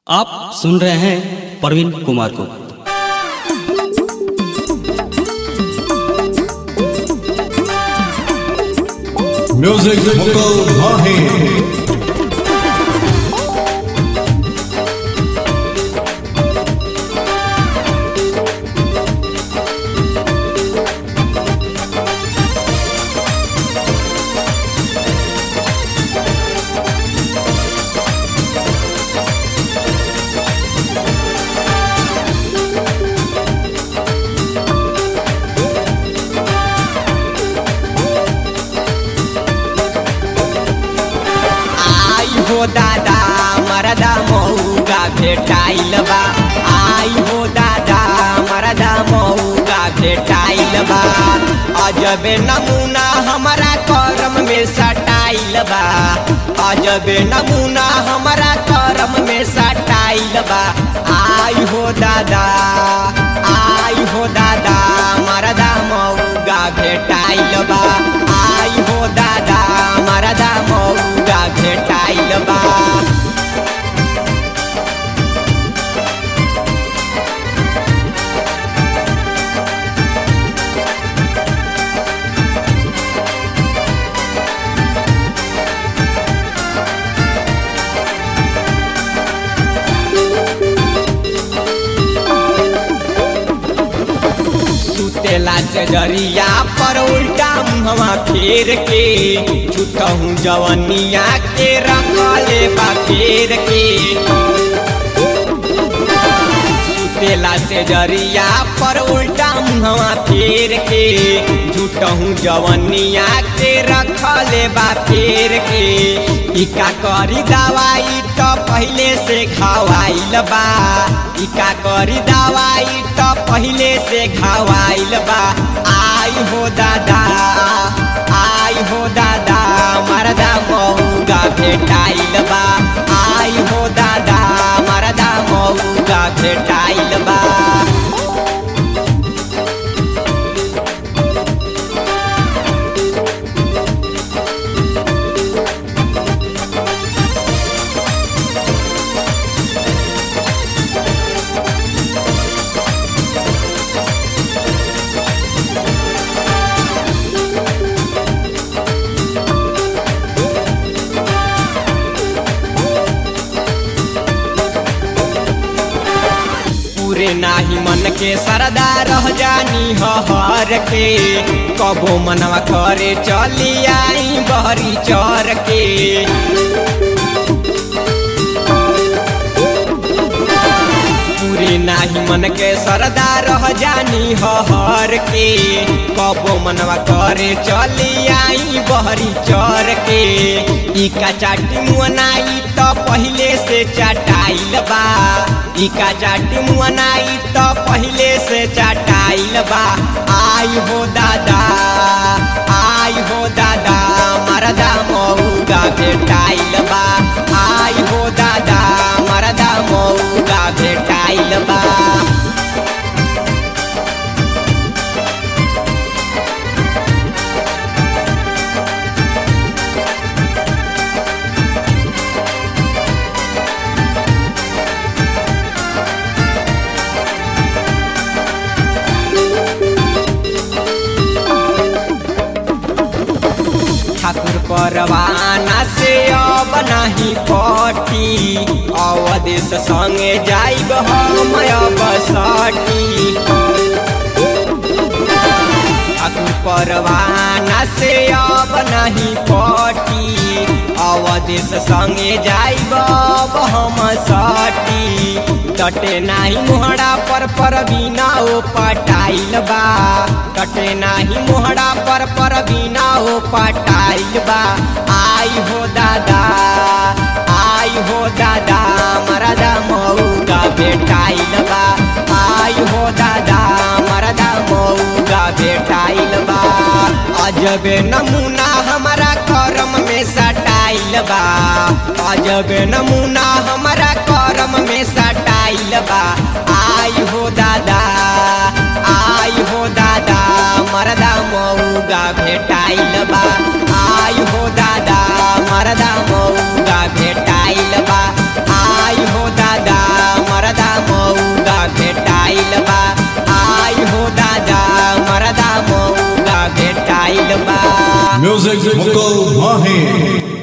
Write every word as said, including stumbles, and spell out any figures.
आप सुन रहे हैं प्रवीण कुमार को। म्यूजिक मुकुल भाही। हो दादा मरदा मऊगा भेटाइल बा। आई हो दादा मरदा मऊगा भेटाइल बा। अजबे नमूना हमारा करम में सटाइल बा। अजबे नमूना हमारा करम में सटाइल बा। आई हो दादा आई हो दादा मरदा मऊगा भेटाइल बा। आई हो दादा मरदा मऊगा भेटाइल बा। सुतेला से जरिया पर उल्टा मुहवा फेर के छुटहूँ जवनिया के रखले बा फेर के। सुतेला से जरिया पर उल्टा मुहवा फेर के झूठहूँ जवनिया के रखले बा फेर के। इका करी दवाई तो पहले से खवाइल बा। इका करी दवाई तो पहले से खवाइल बा। आई हो दादा आई हो दादा मरदा मऊगा भेटाइल बा। आई हो दादा मरदा मऊगा भेटाइल बा। पूरे नाही मन के सरदा रह जानी हर के। कबो मनवा करे चली आई बहरी चर के। पूरे नाही मन के सरदा रह जानी हर के। कबो मनवा करे चली आई बहरी चर के। इका चाटी मुअनाई तो पहले से चटाइल बा। इका चाटी मुअनाई तो पहले से चटाइल बा। आई हो दादा आई हो दादा मरदा मऊगा भेटाइल बा। आई हो दादा मरदा मऊगा भेटाइल बा। ठाकुर परवाना से अब नहीं पटी। अवदेश संगे जाइब हम अब सटी। ठाकुर परवाना से अब नहीं पटी। अवदेश संगे जाइब अब हम सटी। टटे नाही मोहड़ा पर पर बिना ओ पटाइल बा। टटे नाही मोहड़ा पर पर बिना ओ पटाइल बा। आई हो दादा आई हो दादा मरदा मऊगा भेटाइल बा। आई हो दादा मरदा मऊगा भेटाइल बा। अजबे नमूना हमारा करम में सटाइल बा। अजबे नमूना हमारा करम में सटाइल बा। आई हो दादा आई हो दादा मरदा मऊगा भेटाइल बा। आई हो दादा मरदा मऊगा भेटाइल बा। आई हो दादा म्यूजिक मुकुल माही।